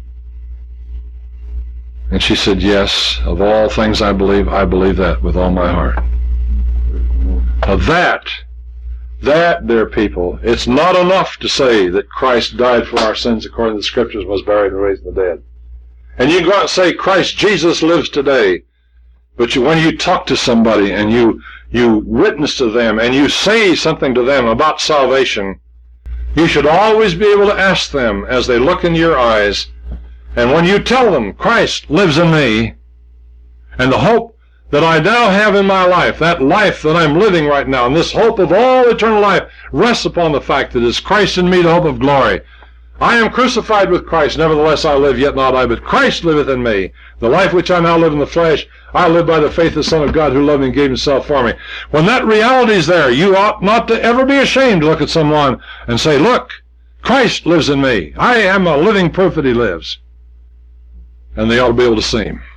And she said, yes, of all things I believe that with all my heart. Now that, dear people, it's not enough to say that Christ died for our sins according to the Scriptures, was buried and raised from the dead. And you can go out and say, Christ Jesus lives today. But when you talk to somebody and you witness to them and you say something to them about salvation, you should always be able to ask them as they look into your eyes, and when you tell them, Christ lives in me, and the hope that I now have in my life, that life that I'm living right now, and this hope of all eternal life rests upon the fact that it's Christ in me, the hope of glory. I am crucified with Christ, nevertheless I live, yet not I, but Christ liveth in me. The life which I now live in the flesh, I live by the faith of the Son of God who loved me and gave himself for me. When that reality is there, you ought not to ever be ashamed to look at someone and say, look, Christ lives in me. I am a living proof that he lives. And they ought to be able to see him.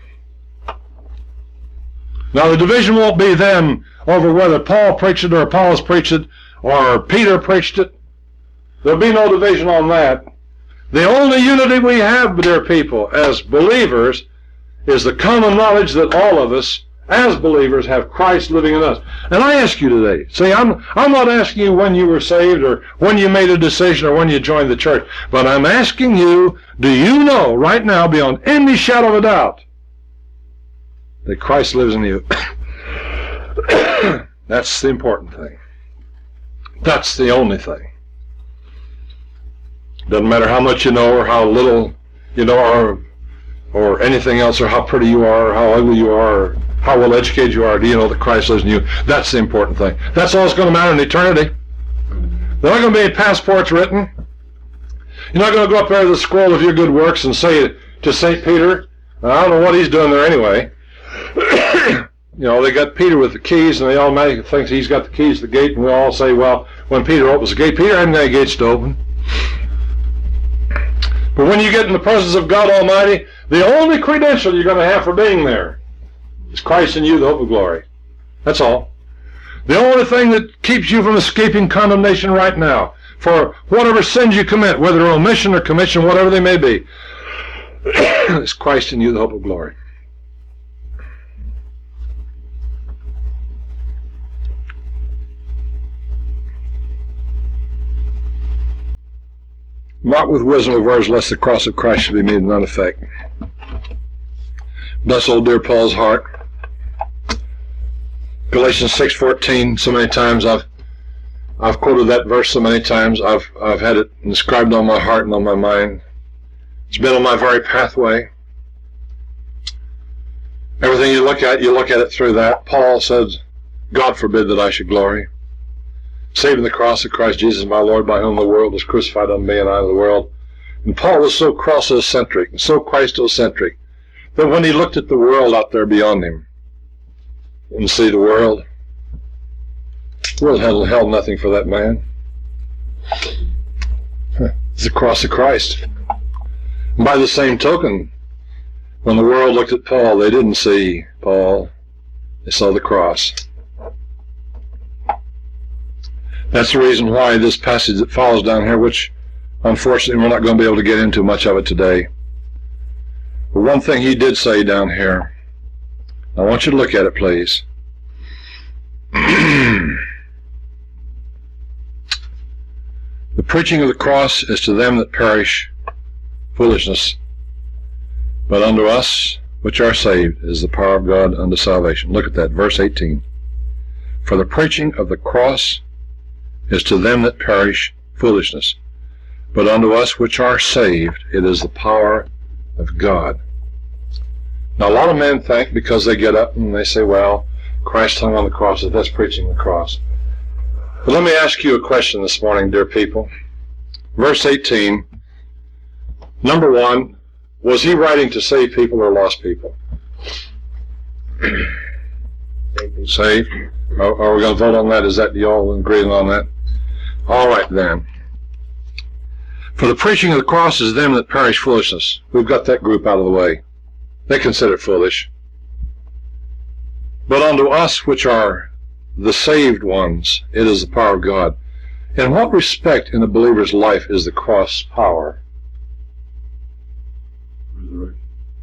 Now the division won't be then over whether Paul preached it or Apollos preached it or Peter preached it. There'll be no division on that. The only unity we have, dear people, as believers, is the common knowledge that all of us, as believers, have Christ living in us. And I ask you today, see, I'm not asking you when you were saved or when you made a decision or when you joined the church, but I'm asking you, do you know right now, beyond any shadow of a doubt, that Christ lives in you? That's the important thing. That's the only thing. Doesn't matter how much you know or how little you know or anything else, or how pretty you are or how ugly you are or how well educated you are. Do you know that Christ lives in you? That's the important thing. That's all that's going to matter in eternity. There aren't going to be any passports written. You're not going to go up there to the scroll of your good works and say to St. Peter, I don't know what he's doing there anyway. You know, they got Peter with the keys, and they automatically think he's got the keys to the gate, and we all say, well, when Peter opens the gate, Peter hadn't got any gates to open. But when you get in the presence of God Almighty, the only credential you're going to have for being there is Christ in you, the hope of glory. That's all. The only thing that keeps you from escaping condemnation right now, for whatever sins you commit, whether omission or commission, whatever they may be, is Christ in you, the hope of glory. Not with wisdom of words, lest the cross of Christ should be made of none effect. Bless old dear Paul's heart. Galatians 6:14. So many times I've quoted that verse so many times. I've had it inscribed on my heart and on my mind. It's been on my very pathway. Everything you look at it through that. Paul said, God forbid that I should glory. Save in the cross of Christ Jesus my Lord, by whom the world was crucified unto me and I to the world. And Paul was so crossocentric and so Christocentric that when he looked at the world out there beyond him, and see the world held nothing for that man. It's the cross of Christ. And by the same token, when the world looked at Paul, they didn't see Paul, they saw the cross. That's the reason why this passage that follows down here, which unfortunately we're not going to be able to get into much of it today. But one thing he did say down here, I want you to look at it, please. The preaching of the cross is to them that perish foolishness, but unto us which are saved is the power of God unto salvation. Look at that, verse 18. For the preaching of the cross is to them that perish foolishness, but unto us which are saved it is the power of God. Now a lot of men think, because they get up and they say, well, Christ hung on the cross, that's preaching the cross. But let me ask you a question this morning, dear people. Verse 18, number one, was he writing to save people or lost people? Saved. Are we going to vote on that? Is that you all agreeing on that? All right then. For the preaching of the cross is them that perish foolishness. We've got that group out of the way. They consider it foolish. But unto us which are the saved ones, it is the power of God. In what respect in a believer's life is the cross power? Resurrection.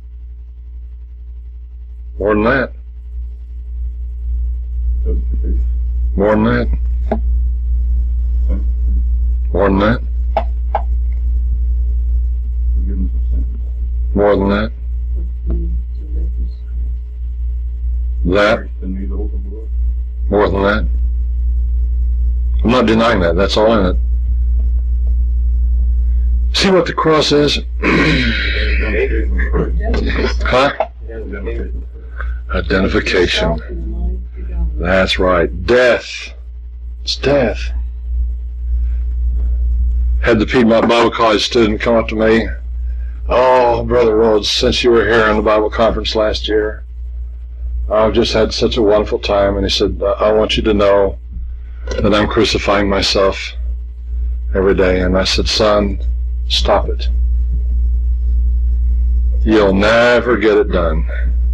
More than that. Justification. More than that. More than that. Forgiveness of sins. More than that. That. Christ in me, the hope of glory. More than that. I'm not denying that. That's all in it. See what the cross is? Huh? Identification. That's right. Death. It's death. Had the Piedmont Bible College student come up to me. Oh, Brother Rhodes, since you were here in the Bible conference last year, I've just had such a wonderful time. And he said, I want you to know that I'm crucifying myself every day. And I said, son, stop it. You'll never get it done.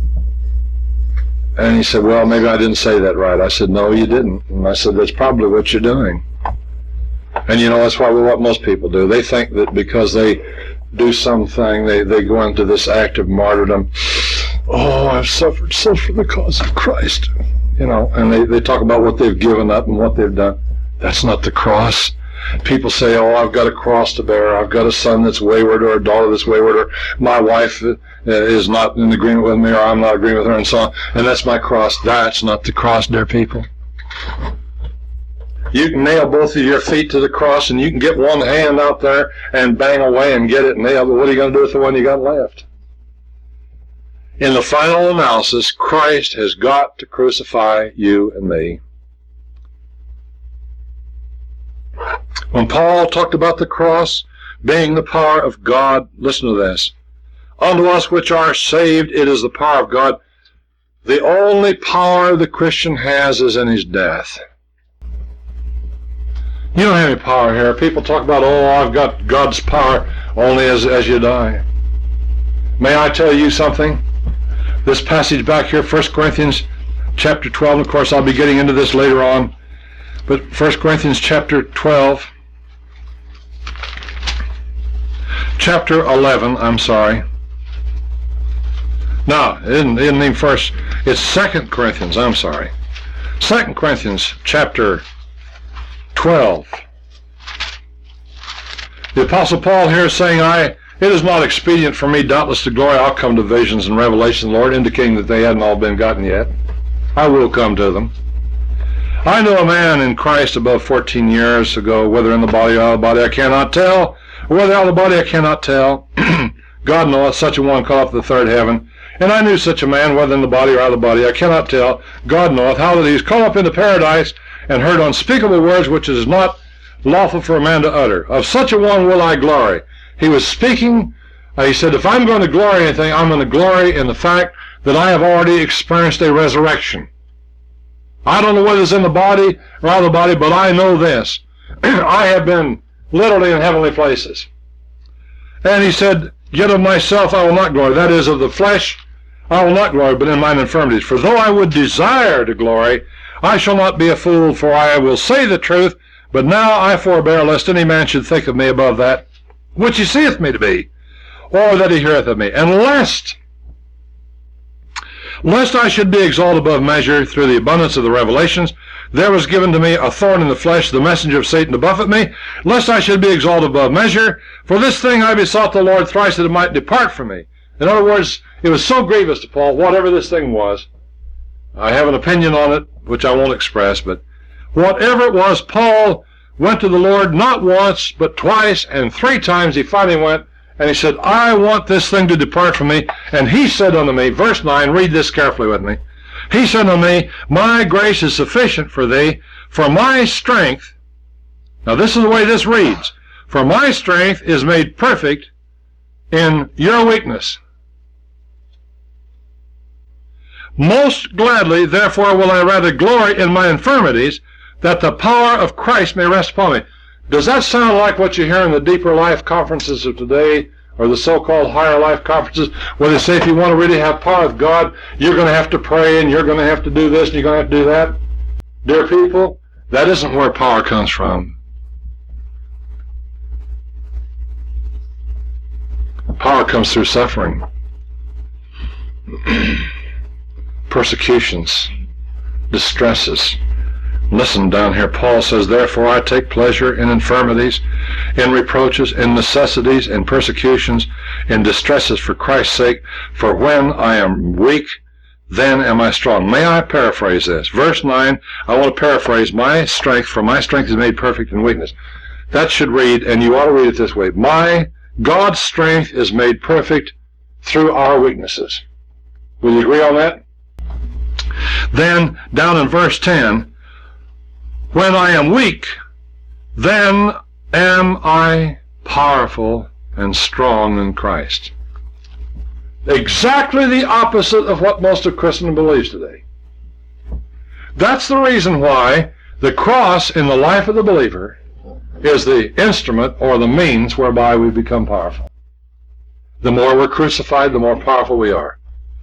And he said, well, maybe I didn't say that right. I said, no, you didn't. And I said, that's probably what you're doing. And you know, that's why what most people do. They think that because they do something, they go into this act of martyrdom. Oh, I've suffered so for the cause of Christ. You know, and they talk about what they've given up and what they've done. That's not the cross. People say, oh, I've got a cross to bear. I've got a son that's wayward or a daughter that's wayward, or my wife is not in agreement with me, or I'm not agreeing with her, and so on. And that's my cross. That's not the cross, dear people. You can nail both of your feet to the cross, and you can get one hand out there and bang away and get it nailed, but what are you going to do with the one you got left? in the final analysis, Christ has got to crucify you and me. When Paul talked about the cross being the power of God, listen to this. Unto us which are saved, it is the power of God. The only power the Christian has is in his death. You don't have any power here. People talk about, oh, I've got God's power only as you die. May I tell you something? This passage back here, 1 Corinthians chapter 12, of course I'll be getting into this later on, but 1 Corinthians chapter 12, chapter 11, I'm sorry. No, it isn't even first. It's 2 Corinthians, I'm sorry. 2 Corinthians chapter 12. The Apostle Paul here is saying, it is not expedient for me, doubtless, to glory. I'll come to visions and revelation, Lord, indicating that they hadn't all been gotten yet. I will come to them. I know a man in Christ above 14 years ago, whether in the body or out of the body I cannot tell, or whether out of the body I cannot tell. God knoweth, such a one caught up to the third heaven. And I knew such a man, whether in the body or out of the body I cannot tell. God knoweth, how that he is caught up into paradise, and heard unspeakable words which it is not lawful for a man to utter. Of such a one will I glory. He was speaking, he said, if I'm going to glory in anything, I'm going to glory in the fact that I have already experienced a resurrection. I don't know whether it's in the body or out of the body, but I know this. I have been literally in heavenly places. And he said, yet of myself I will not glory. That is, of the flesh I will not glory, but in mine infirmities. For though I would desire to glory, I shall not be a fool, for I will say the truth, but now I forbear, lest any man should think of me above that which he seeth me to be, or that he heareth of me. And lest I should be exalted above measure through the abundance of the revelations, there was given to me a thorn in the flesh, the messenger of Satan to buffet me, lest I should be exalted above measure. For this thing I besought the Lord thrice, that it might depart from me. In other words, it was so grievous to Paul, whatever this thing was. I have an opinion on it, which I won't express, but whatever it was, Paul went to the Lord not once, but twice, and 3 times he finally went, and he said, I want this thing to depart from me. And he said unto me, verse 9, read this carefully with me. He said unto me, my grace is sufficient for thee, for my strength, now this is the way this reads, for my strength is made perfect in your weakness. Most gladly, therefore, will I rather glory in my infirmities, that the power of Christ may rest upon me. Does that sound like what you hear in the deeper life conferences of today, or the so-called higher life conferences, where they say if you want to really have power of God, you're going to have to pray, and you're going to have to do this, and you're going to have to do that? Dear people, that isn't where power comes from. Power comes through suffering, persecutions, distresses. Listen down here, Paul says, therefore I take pleasure in infirmities, in reproaches, in necessities, in persecutions, in distresses for Christ's sake, for when I am weak, then am I strong. May I paraphrase this? Verse 9, I want to paraphrase, my strength, for my strength is made perfect in weakness. That should read, and you ought to read it this way, my God's strength is made perfect through our weaknesses. Will you agree on that? Then, down in verse 10, when I am weak, then am I powerful and strong in Christ. Exactly the opposite of what most of Christendom believes today. That's the reason why the cross in the life of the believer is the instrument or the means whereby we become powerful. The more we're crucified, the more powerful we are.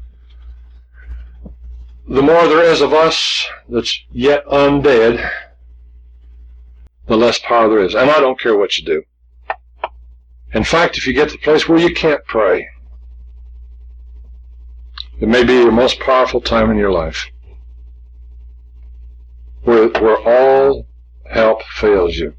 The more there is of us that's yet undead, the less power there is. And I don't care what you do. In fact, if you get to the place where you can't pray, it may be your most powerful time in your life, where all help fails you,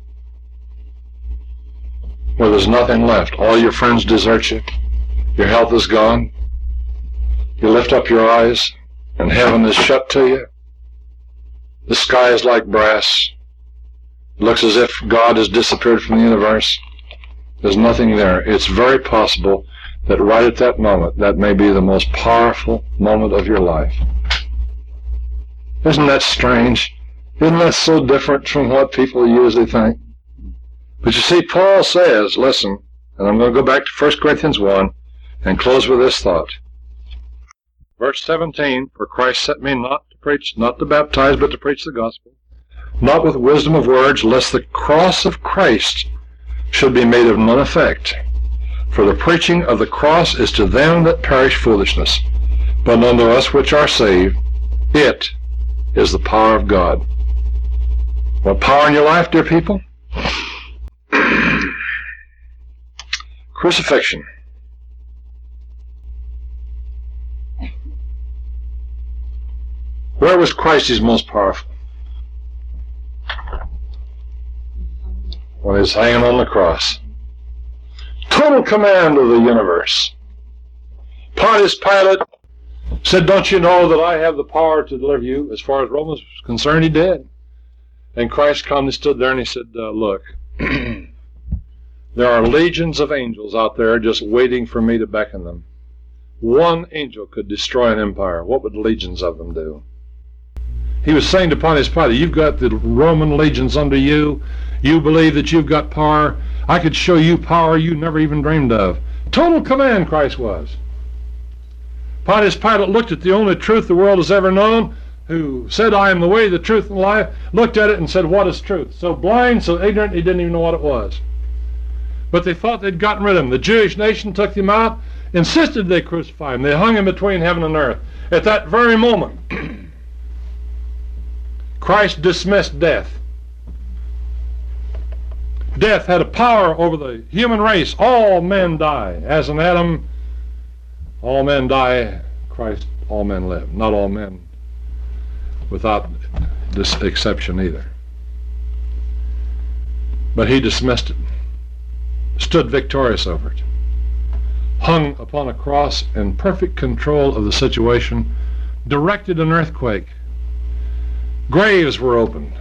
where there's nothing left. All your friends desert you. Your health is gone. You lift up your eyes, and heaven is shut to you. The sky is like brass. It looks as if God has disappeared from the universe. There's nothing there. It's very possible that right at that moment, that may be the most powerful moment of your life. Isn't that strange? Isn't that so different from what people usually think? But you see, Paul says, listen, and I'm going to go back to 1 Corinthians 1 and close with this thought. Verse 17, for Christ sent me not to preach, not to baptize, but to preach the gospel, not with wisdom of words, lest the cross of Christ should be made of none effect. For the preaching of the cross is to them that perish foolishness, but unto us which are saved, it is the power of God. What power in your life, dear people? Crucifixion. Where was Christ his most powerful? When he was hanging on the cross. Total command of the universe. Pontius Pilate said, don't you know that I have the power to deliver you? As far as Romans was concerned, he did. And Christ calmly stood there and he said, look, there are legions of angels out there just waiting for me to beckon them. One angel could destroy an empire. What would legions of them do? He was saying to Pontius Pilate, you've got the Roman legions under you. You believe that you've got power. I could show you power you never even dreamed of. Total command, Christ was. Pontius Pilate looked at the only truth the world has ever known, who said, I am the way, the truth, and the life, looked at it and said, what is truth? So blind, so ignorant, he didn't even know what it was. But they thought they'd gotten rid of him. The Jewish nation took him out, insisted they crucify him. They hung him between heaven and earth. At that very moment, Christ dismissed death. Death had a power over the human race. All men die. As in Adam, all men die. Christ, all men live. Not all men without this exception either. But he dismissed it. Stood victorious over it. Hung upon a cross in perfect control of the situation. Directed an earthquake. Graves were opened.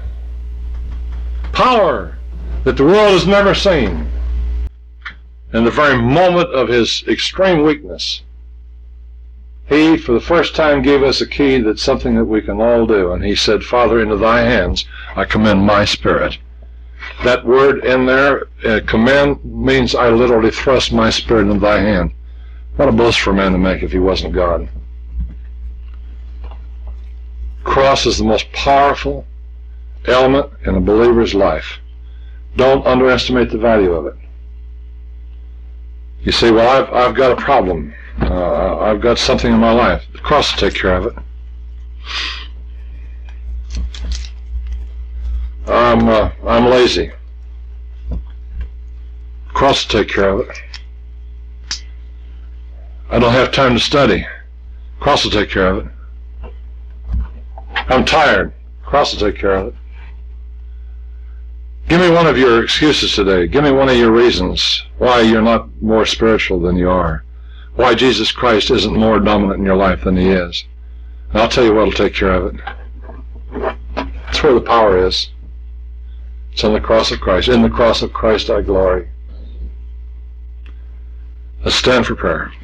Power that the world has never seen. In the very moment of his extreme weakness, he, for the first time, gave us a key that's something that we can all do. And he said, Father, into thy hands I commend my spirit. That word in there, commend, means I literally thrust my spirit into thy hand. What a boast for a man to make if he wasn't God. Cross is the most powerful element in a believer's life. Don't underestimate the value of it. You say, well, I've got a problem. I've got something in my life. The cross will take care of it. I'm lazy. The cross will take care of it. I don't have time to study. The cross will take care of it. I'm tired. The cross will take care of it. Give me one of your excuses today. Give me one of your reasons why you're not more spiritual than you are. Why Jesus Christ isn't more dominant in your life than he is. And I'll tell you what will take care of it. That's where the power is. It's on the cross of Christ. In the cross of Christ I glory. Let's stand for prayer.